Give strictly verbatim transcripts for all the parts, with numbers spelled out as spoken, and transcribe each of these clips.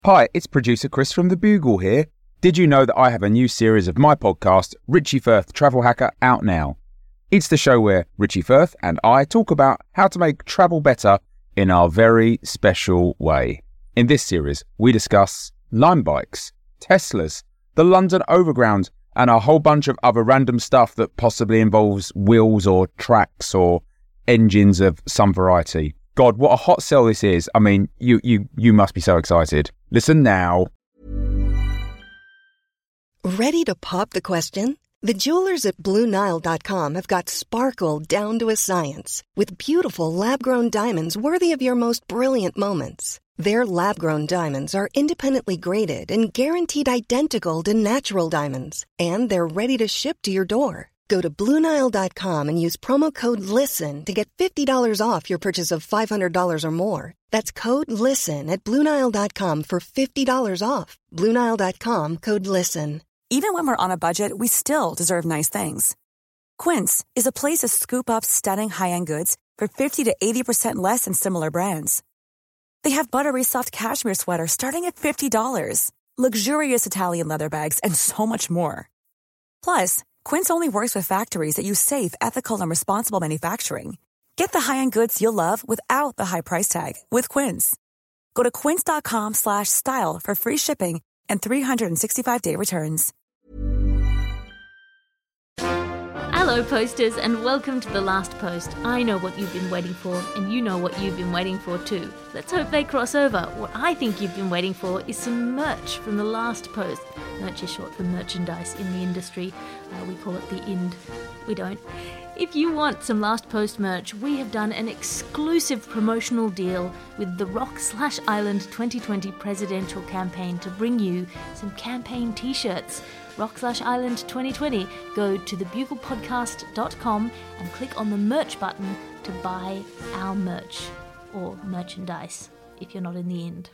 Hi, it's producer Chris from The Bugle here. Did you know that I have a new series of my podcast, Richie Firth Travel Hacker, out now? It's the show where Richie Firth and I talk about how to make travel better in our very special way. In this series, we discuss Lime bikes, Teslas, the London Overground, and a whole bunch of other random stuff that possibly involves wheels or tracks or engines of some variety. God, what a hot sell this is. I mean, you you you must be so excited. Listen now. Ready to pop the question? The jewelers at Blue Nile dot com have got sparkle down to a science with beautiful lab-grown diamonds worthy of your most brilliant moments. Their lab-grown diamonds are independently graded and guaranteed identical to natural diamonds, and they're ready to ship to your door. Go to Blue Nile dot com and use promo code LISTEN to get fifty dollars off your purchase of five hundred dollars or more. That's code LISTEN at Blue Nile dot com for fifty dollars off. Blue Nile dot com, code LISTEN. Even when we're on a budget, we still deserve nice things. Quince is a place to scoop up stunning high-end goods for fifty to eighty percent less than similar brands. They have buttery soft cashmere sweaters starting at fifty dollars, luxurious Italian leather bags, and so much more. Plus, Quince only works with factories that use safe, ethical, and responsible manufacturing. Get the high-end goods you'll love without the high price tag with Quince. Go to quince dot com slash style for free shipping and three sixty-five day returns. Hello posters and welcome to The Last Post. I know what you've been waiting for and you know what you've been waiting for too. Let's hope they cross over. What I think you've been waiting for is some merch from The Last Post. Merch is short for merchandise in the industry. Uh, we call it the ind. We don't. If you want some Last Post merch, we have done an exclusive promotional deal with the Rock Slash Island twenty twenty presidential campaign to bring you some campaign t-shirts. Rock Slash Island twenty twenty. Go to the bugle podcast dot com and click on the merch button to buy our merch, or merchandise, if you're not in the end.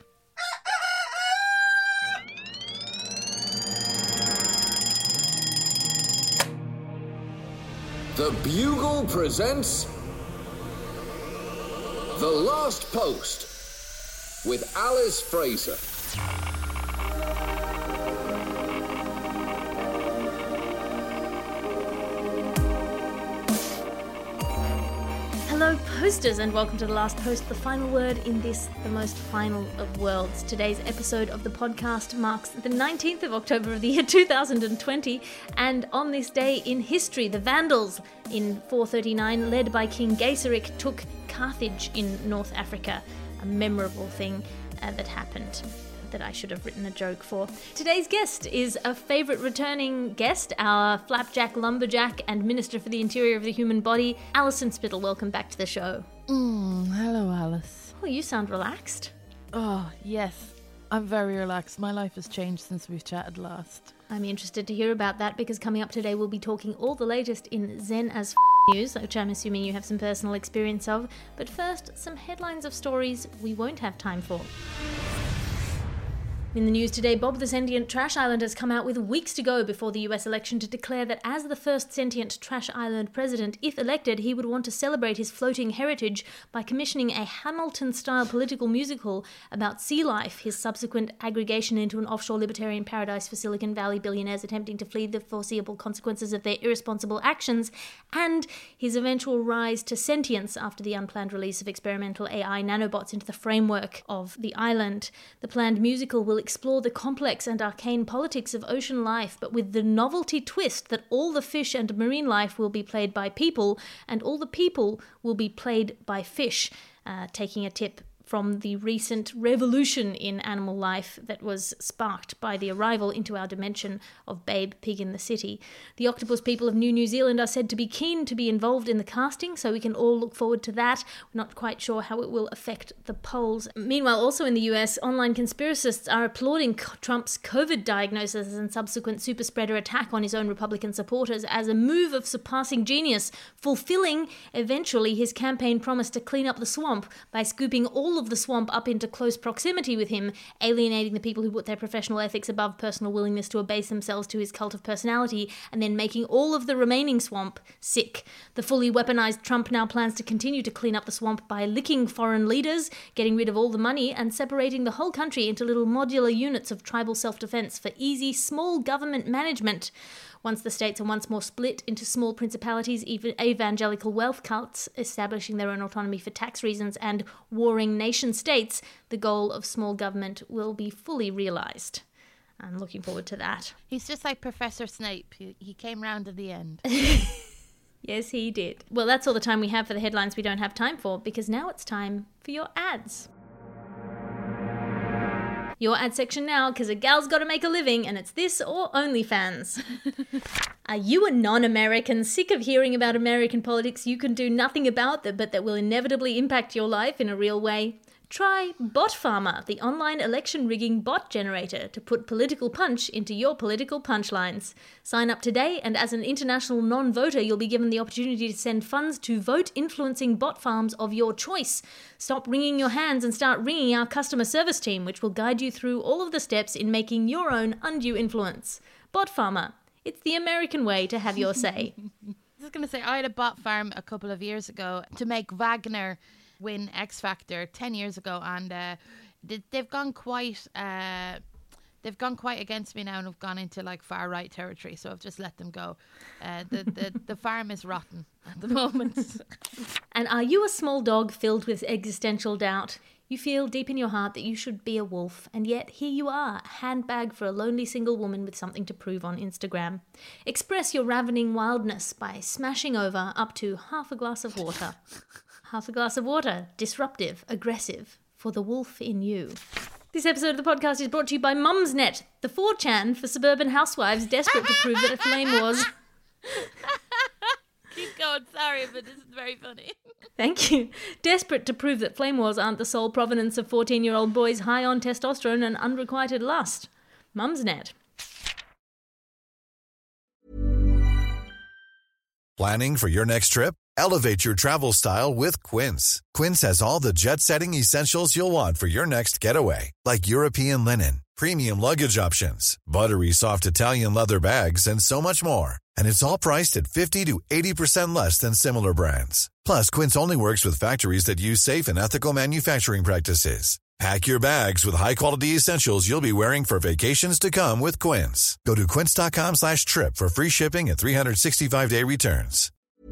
The Bugle presents The Last Post with Alice Fraser. Hello posters and welcome to The Last Post, the final word in this, the most final of worlds. Today's episode of the podcast marks the nineteenth of October of the year two thousand twenty, and on this day in history, the Vandals in four thirty-nine, led by King Gaiseric, took Carthage in North Africa, a memorable thing uh, that happened. That I should have written a joke for. Today's guest is a favourite returning guest, our flapjack lumberjack and Minister for the Interior of the Human Body, Alison Spittle. Welcome back to the show. Mm, hello, Alice. Oh, you sound relaxed. Oh, yes. I'm very relaxed. My life has changed since we've chatted last. I'm interested to hear about that because coming up today we'll be talking all the latest in Zen as f- news, which I'm assuming you have some personal experience of. But first, some headlines of stories we won't have time for. In the news today, Bob the Sentient Trash Island has come out with weeks to go before the U S election to declare that as the first sentient Trash Island president, if elected, he would want to celebrate his floating heritage by commissioning a Hamilton-style political musical about sea life, his subsequent aggregation into an offshore libertarian paradise for Silicon Valley billionaires attempting to flee the foreseeable consequences of their irresponsible actions, and his eventual rise to sentience after the unplanned release of experimental A I nanobots into the framework of the island. The planned musical will explore the complex and arcane politics of ocean life, but with the novelty twist that all the fish and marine life will be played by people, and all the people will be played by fish, uh, taking a tip from the recent revolution in animal life that was sparked by the arrival into our dimension of Babe Pig in the City. The octopus people of New New Zealand are said to be keen to be involved in the casting, so we can all look forward to that. We're not quite sure how it will affect the polls. Meanwhile, also in the U S, online conspiracists are applauding Trump's COVID diagnosis and subsequent super spreader attack on his own Republican supporters as a move of surpassing genius, fulfilling eventually his campaign promise to clean up the swamp by scooping all all of the swamp up into close proximity with him, alienating the people who put their professional ethics above personal willingness to abase themselves to his cult of personality, and then making all of the remaining swamp sick. The fully weaponized Trump now plans to continue to clean up the swamp by licking foreign leaders, getting rid of all the money, and separating the whole country into little modular units of tribal self-defense for easy, small government management. Once the states are once more split into small principalities, even evangelical wealth cults establishing their own autonomy for tax reasons, and warring nation-states, the goal of small government will be fully realised. I'm looking forward to that. He's just like Professor Snape. He, he came round at the end. Yes, he did. Well, that's all the time we have for the headlines we don't have time for, because now it's time for your ads. Your ad section now, because a gal's got to make a living, and it's this or OnlyFans. Are you a non-American sick of hearing about American politics you can do nothing about that, but that will inevitably impact your life in a real way? Try Bot Farmer, the online election rigging bot generator, to put political punch into your political punchlines. Sign up today, and as an international non-voter, you'll be given the opportunity to send funds to vote-influencing bot farms of your choice. Stop wringing your hands and start ringing our customer service team, which will guide you through all of the steps in making your own undue influence. Bot Farmer. It's the American way to have your say. I was going to say, I had a bot farm a couple of years ago to make Wagner win X Factor ten years ago, and uh, they, they've gone quite uh, they've gone quite against me now, and have gone into like far right territory. So I've just let them go. Uh, the, the the farm is rotten at the moment. And are you a small dog filled with existential doubt? You feel deep in your heart that you should be a wolf, and yet here you are, a handbag for a lonely single woman with something to prove on Instagram. Express your ravening wildness by smashing over up to half a glass of water. Half a glass of water, disruptive, aggressive, for the wolf in you. This episode of the podcast is brought to you by Mumsnet, the four chan for suburban housewives desperate to prove that a flame wars... Keep going, sorry, but this is very funny. Thank you. Desperate to prove that flame wars aren't the sole provenance of fourteen-year-old boys high on testosterone and unrequited lust. Mumsnet. Planning for your next trip? Elevate your travel style with Quince. Quince has all the jet-setting essentials you'll want for your next getaway, like European linen, premium luggage options, buttery soft Italian leather bags, and so much more. And it's all priced at fifty to eighty percent less than similar brands. Plus, Quince only works with factories that use safe and ethical manufacturing practices. Pack your bags with high-quality essentials you'll be wearing for vacations to come with Quince. Go to quince.com slash trip for free shipping and three sixty-five day returns.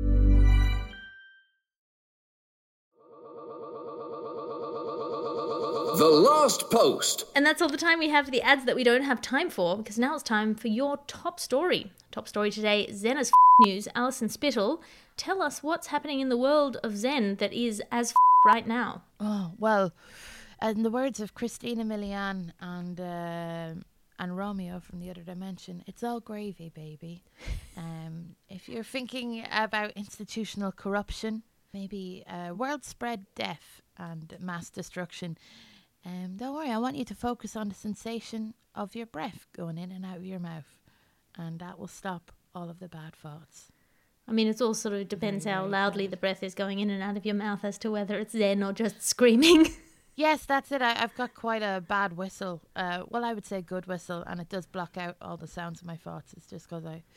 The Last Post. And that's all the time we have for the ads that we don't have time for, because now it's time for your top story. Top story today, Zen as f*** news. Alison Spittle, tell us what's happening in the world of Zen that is as f*** right now. Oh, well, in the words of Christina Milian and uh, and Romeo from The Other Dimension, it's all gravy, baby. Um, if you're thinking about institutional corruption, maybe uh, world spread death and mass destruction, um, don't worry, I want you to focus on the sensation of your breath going in and out of your mouth, and that will stop all of the bad thoughts. I mean, it all sort of depends Very, how very loudly sad. the breath is going in and out of your mouth as to whether it's Zen or just screaming. Yes, that's it. I, I've got quite a bad whistle. Uh, well, I would say good whistle, and it does block out all the sounds of my thoughts. It's just because I...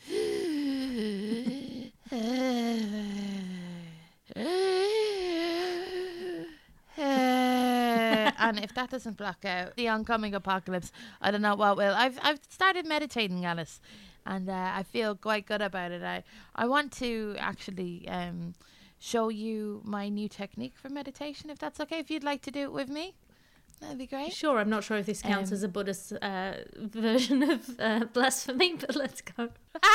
and if that doesn't block out the oncoming apocalypse, I don't know what will. I've I've started meditating, Alice, and uh, I feel quite good about it. I I want to actually um, show you my new technique for meditation, if that's okay. If you'd like to do it with me, that'd be great. Sure, I'm not sure if this counts Um, as a Buddhist uh, version of uh, blasphemy, but let's go.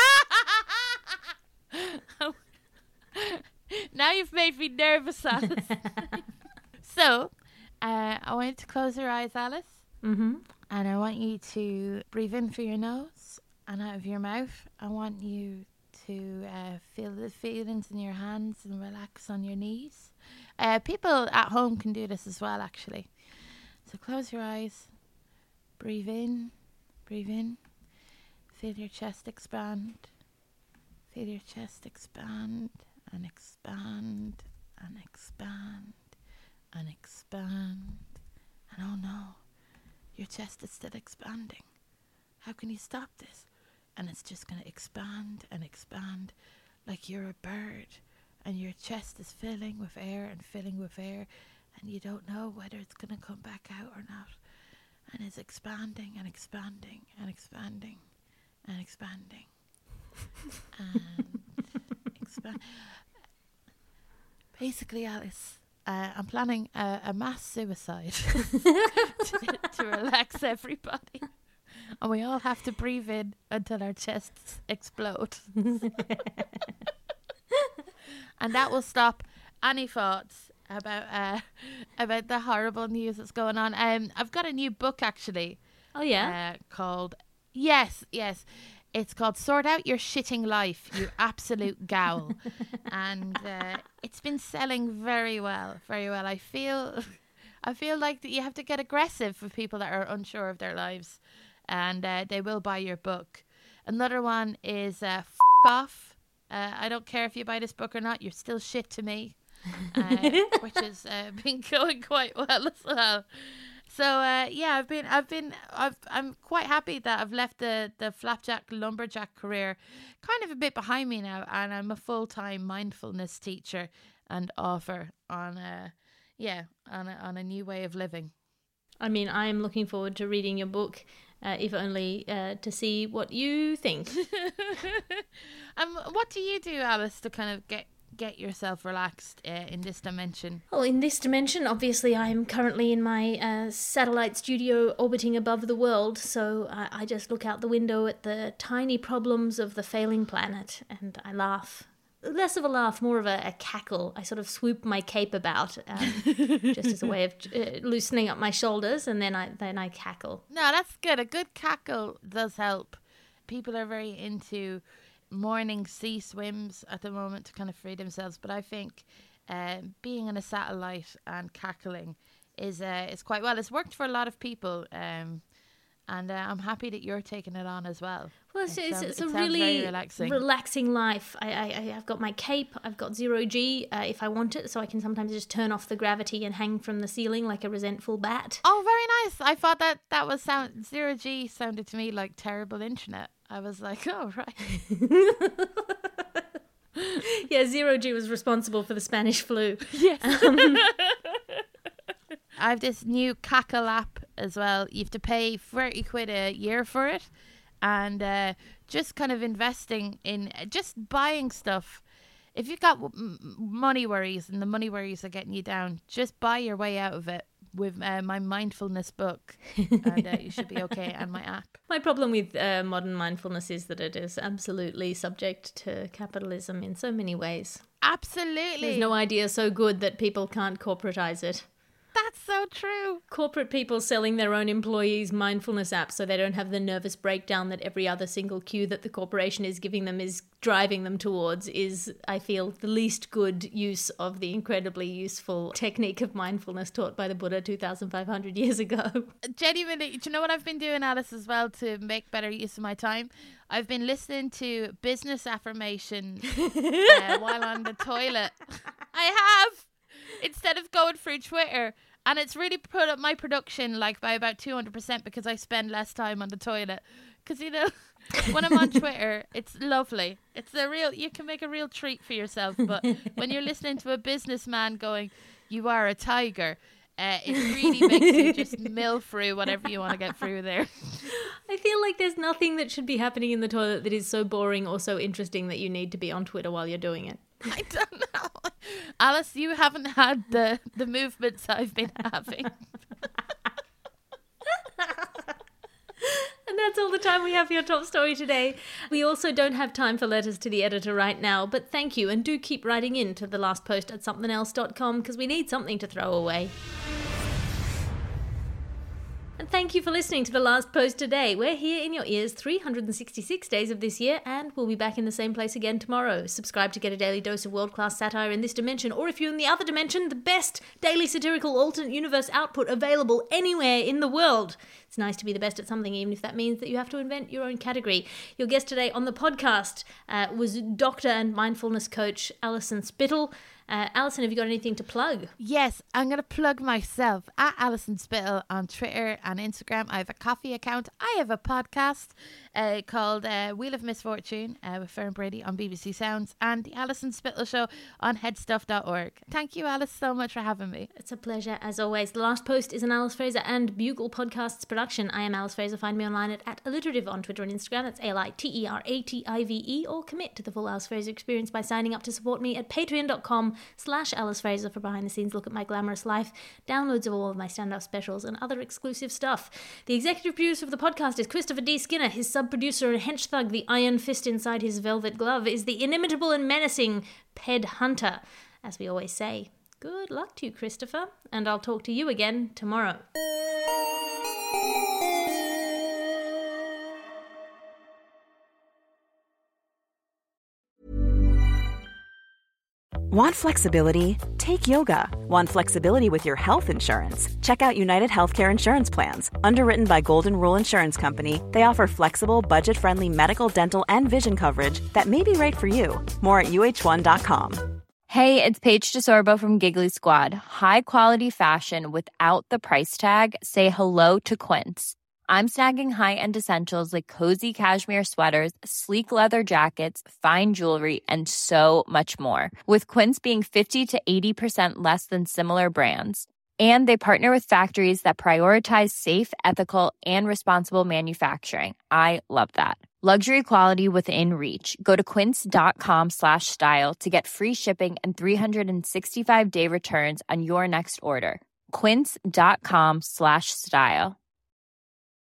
Now you've made me nervous, Alice. So, uh, I want you to close your eyes, Alice. Mm-hmm. And I want you to breathe in through your nose and out of your mouth. I want you to uh, feel the feelings in your hands and relax on your knees. Uh, people at home can do this as well, actually. So close your eyes. Breathe in. Breathe in. Feel your chest expand. Feel your chest expand and expand and expand and expand. And oh no, your chest is still expanding. How can you stop this? And it's just going to expand and expand like you're a bird. And your chest is filling with air and filling with air. And you don't know whether it's going to come back out or not. And it's expanding and expanding and expanding and expanding. and expand. Basically, Alice, uh, I'm planning a, a mass suicide to, to relax everybody. And we all have to breathe in until our chests explode. And that will stop any thoughts about uh, about the horrible news that's going on. Um, I've got a new book, actually. Oh, yeah? Uh, called... Yes, yes. It's called Sort Out Your Shitting Life, You Absolute Gowl. And uh, it's been selling very well, very well. I feel I feel like that you have to get aggressive with people that are unsure of their lives. And uh, they will buy your book. Another one is uh, F*** Off. Uh, I don't care if you buy this book or not, you're still shit to me. Uh, which has uh, been going quite well as well. So uh, yeah, I've been, I've been, I've, I'm quite happy that I've left the the flapjack lumberjack career kind of a bit behind me now, and I'm a full time mindfulness teacher and author on a, yeah, on a, on a new way of living. I mean, I'm looking forward to reading your book, uh, if only uh, to see what you think. um, what do you do, Alice, to kind of get get yourself relaxed uh, in this dimension? Well, in this dimension, obviously, I'm currently in my uh, satellite studio orbiting above the world, so I, I just look out the window at the tiny problems of the failing planet, and I laugh. Less of a laugh, more of a, a cackle. I sort of swoop my cape about, um, just as a way of uh, loosening up my shoulders, and then I then I cackle. No, that's good. A good cackle does help. People are very into morning sea swims at the moment to kind of free themselves, but I think uh, being in a satellite and cackling is uh, is quite well. It's worked for a lot of people, um, and uh, I'm happy that you're taking it on as well. Well, it's, it it's, sounds, it's it a sounds really very relaxing. relaxing life. I, I, I've got my cape, I've got zero G uh, if I want it, so I can sometimes just turn off the gravity and hang from the ceiling like a resentful bat. Oh, very nice. I thought that that was sound zero G sounded to me like terrible internet. I was like, oh, right. Yeah, zero G was responsible for the Spanish flu. Yes. Um, I have this new Cackle app as well. You have to pay thirty quid a year for it. And uh, just kind of investing in just buying stuff. If you've got m- money worries and the money worries are getting you down, just buy your way out of it with uh, my mindfulness book. And uh, you should be okay, and my app. My problem with uh, modern mindfulness is that it is absolutely subject to capitalism in so many ways. Absolutely. There's no idea so good that people can't corporatize it. That's so true. Corporate people selling their own employees mindfulness apps so they don't have the nervous breakdown that every other single cue that the corporation is giving them is driving them towards is, I feel, the least good use of the incredibly useful technique of mindfulness taught by the Buddha two thousand five hundred years ago. Genuinely, do you know what I've been doing, Alice, as well to make better use of my time? I've been listening to business affirmation uh, while on the toilet. I have! Instead of going through Twitter. And it's really put up my production like by about two hundred percent because I spend less time on the toilet. Because, you know, when I'm on Twitter, it's lovely. It's a real, you can make a real treat for yourself. But when you're listening to a businessman going, you are a tiger, uh, it really makes you just mill through whatever you want to get through there. I feel like there's nothing that should be happening in the toilet that is so boring or so interesting that you need to be on Twitter while you're doing it. I don't know. Alice, you haven't had the, the movements I've been having. And that's all the time we have for your top story today. We also don't have time for letters to the editor right now, but thank you, and do keep writing in to the last post at something else dot com because we need something to throw away. And thank you for listening to The Last Post today. We're here in your ears three hundred sixty-six days of this year, and we'll be back in the same place again tomorrow. Subscribe to get a daily dose of world-class satire in this dimension, or if you're in the other dimension, the best daily satirical alternate universe output available anywhere in the world. It's nice to be the best at something, even if that means that you have to invent your own category. Your guest today on the podcast uh, was doctor and mindfulness coach Alison Spittle. Uh, Alison, have you got anything to plug? Yes, I'm going to plug myself at Alison Spittle on Twitter and Instagram. I have a coffee account. I have a podcast uh, called uh, Wheel of Misfortune uh, with Fern Brady on B B C Sounds, and the Alison Spittle Show on headstuff dot org. Thank you, Alice, so much for having me. It's a pleasure, as always. The Last Post is an Alice Fraser and Bugle Podcasts production. I am Alice Fraser. Find me online at, at alliterative on Twitter and Instagram. That's A L I T E R A T I V E. Or commit to the full Alice Fraser experience by signing up to support me at patreon.com slash Alice Fraser for behind the scenes look at my glamorous life, downloads of all of my stand-up specials, and other exclusive stuff. The executive producer of the podcast is Christopher D. Skinner. His sub-producer and hench thug, the iron fist inside his velvet glove, is the inimitable and menacing Ped Hunter. As we always say, good luck to you, Christopher, and I'll talk to you again tomorrow. Want flexibility? Take yoga. Want flexibility with your health insurance? Check out United Healthcare Insurance Plans. Underwritten by Golden Rule Insurance Company, they offer flexible, budget-friendly medical, dental, and vision coverage that may be right for you. More at U H one dot com. Hey, it's Paige DeSorbo from Giggly Squad. High quality fashion without the price tag. Say hello to Quince. I'm snagging high-end essentials like cozy cashmere sweaters, sleek leather jackets, fine jewelry, and so much more. With Quince being fifty to eighty percent less than similar brands. And they partner with factories that prioritize safe, ethical, and responsible manufacturing. I love that. Luxury quality within reach. Go to quince.com slash style to get free shipping and three sixty-five day returns on your next order. Quince.com slash style.